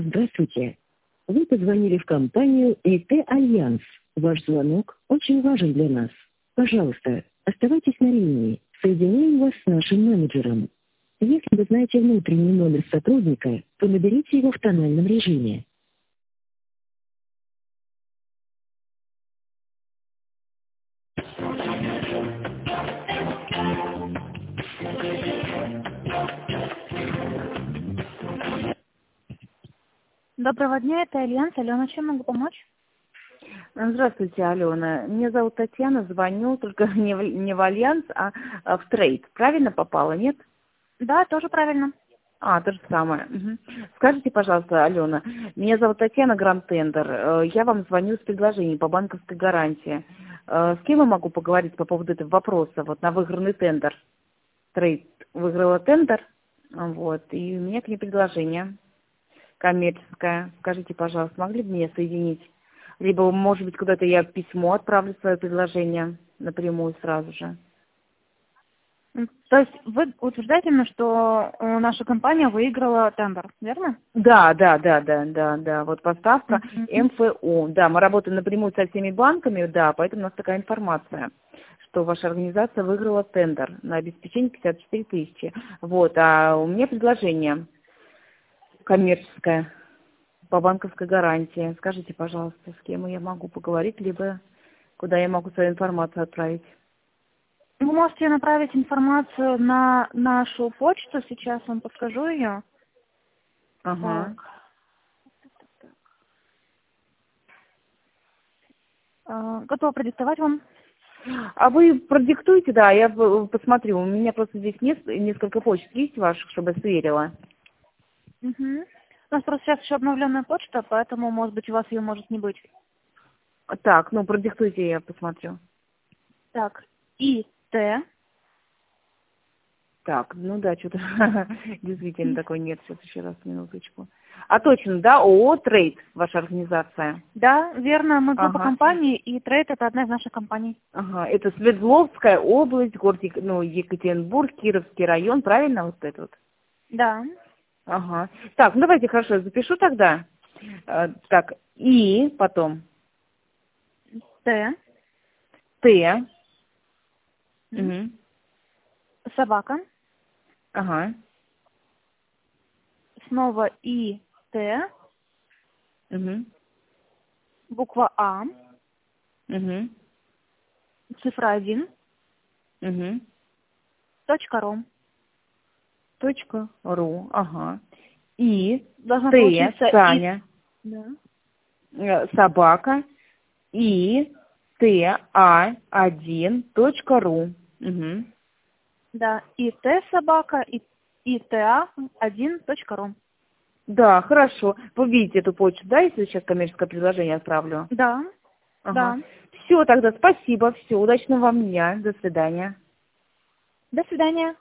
Здравствуйте. Вы позвонили в компанию ИТ Альянс. Ваш звонок очень важен для нас. Пожалуйста, оставайтесь на линии. Соединяем вас с нашим менеджером. Если вы знаете внутренний номер сотрудника, то наберите его в тональном режиме. Доброго дня, это Альянс. Алена, чем могу помочь? Здравствуйте, Алена. Меня зовут Татьяна, звоню, только не в Альянс, а в Трейд. Правильно попала, нет? Да, тоже правильно. То же самое. Угу. Скажите, пожалуйста, Алена, меня зовут Татьяна, Гранд Тендер. Я вам звоню с предложением по банковской гарантии. С кем я могу поговорить по поводу этого вопроса, вот на выигранный тендер? Трейд выиграла тендер, вот, и у меня к ней предложение коммерческое. Скажите, пожалуйста, могли бы меня соединить? Либо, может быть, куда-то я письмо отправлю свое предложение напрямую сразу же. То есть вы утверждаете мне, что наша компания выиграла тендер, верно? Да. Вот поставка МФО. Да, мы работаем напрямую со всеми банками, да, поэтому у нас такая информация, что ваша организация выиграла тендер на обеспечение 54 тысячи. Вот, а у меня предложение коммерческое по банковской гарантии. Скажите, пожалуйста, с кем я могу поговорить, либо куда я могу свою информацию отправить? Вы можете направить информацию на нашу почту, сейчас вам подскажу ее. Ага. Готова продиктовать вам? А вы продиктуйте, да, я посмотрю. У меня просто здесь несколько почт есть ваших, чтобы я сверила. Угу. У нас просто сейчас еще обновленная почта, поэтому, может быть, у вас ее может не быть. Так, продиктуйте, я посмотрю. Так, ИТ. Так, что-то действительно такой нет. Сейчас еще раз, минуточку. А точно, да, ООО «Трейд» ваша организация? Да, верно, мы группа компаний, и Трейд это одна из наших компаний. Ага, это Свердловская область, город Екатеринбург, Кировский район, правильно вот это вот? Да. Ага. Так, давайте, хорошо, я запишу тогда. Так, и потом. Т. Угу. Собака. Ага. Снова И, Т. Угу. Буква А. Угу. Цифра 1. Угу. .ру. .ру. Ага. И Должна Т, получиться Таня, Да. собака, и TA1.ру. Угу. Да, и Т собака, и TA1.ру. Да, хорошо. Вы видите эту почту, да, если сейчас коммерческое предложение отправлю? Да. Ага. Да. Все, тогда спасибо, все, удачного вам дня, до свидания. До свидания.